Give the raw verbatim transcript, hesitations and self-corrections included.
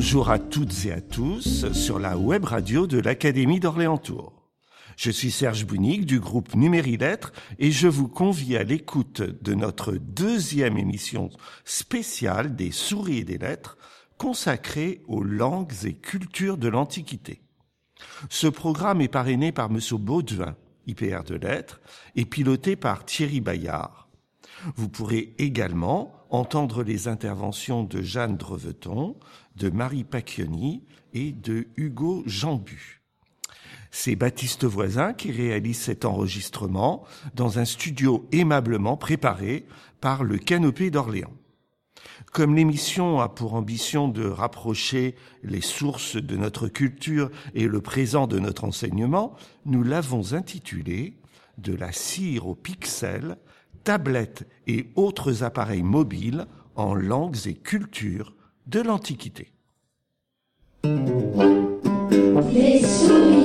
Bonjour à toutes et à tous sur la web radio de l'Académie d'Orléans-Tours. Je suis Serge Bounig du groupe Numéri-Lettres et je vous convie à l'écoute de notre deuxième émission spéciale des Souris et des Lettres consacrée aux langues et cultures de l'Antiquité. Ce programme est parrainé par M. Baudouin, I P R de Lettres, et piloté par Thierry Bayard. Vous pourrez également entendre les interventions de Jeanne Dreveton, de Marie Pacchioni et de Hugo Jambu. C'est Baptiste Voisin qui réalise cet enregistrement dans un studio aimablement préparé par le Canopé d'Orléans. Comme l'émission a pour ambition de rapprocher les sources de notre culture et le présent de notre enseignement, nous l'avons intitulé « De la cire au pixel, tablettes et autres appareils mobiles en langues et cultures de l'Antiquité ». Les souris.